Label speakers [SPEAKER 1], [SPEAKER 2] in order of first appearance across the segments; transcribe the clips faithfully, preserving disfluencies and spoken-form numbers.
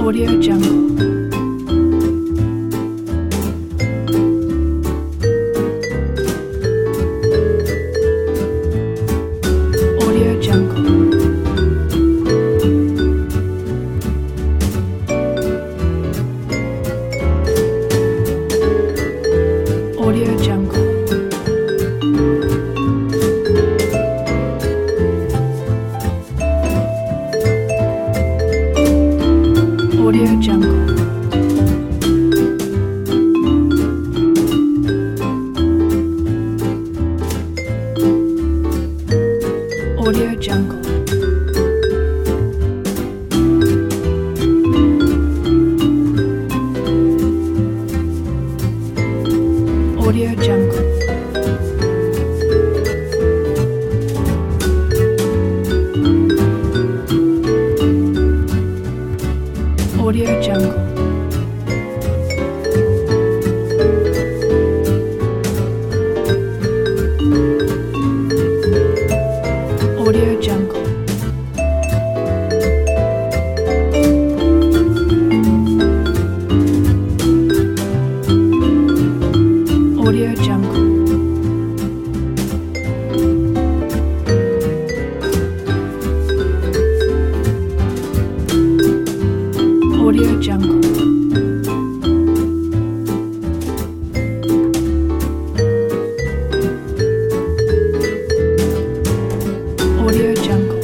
[SPEAKER 1] Audio Jungle. Audio Jungle. Audio Jungle. Audio Jungle. Audio Jungle. Audio Jungle. Audio Jungle. Audio Jungle. Audio Jungle. Audio Jungle. Audio Jungle.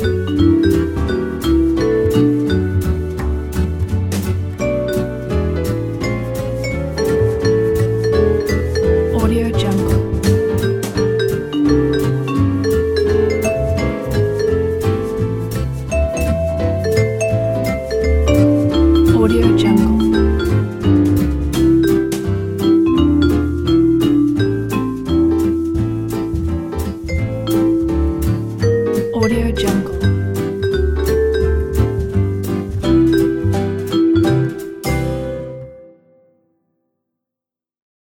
[SPEAKER 1] Audio Jungle. Audio Jungle. Audio Jungle.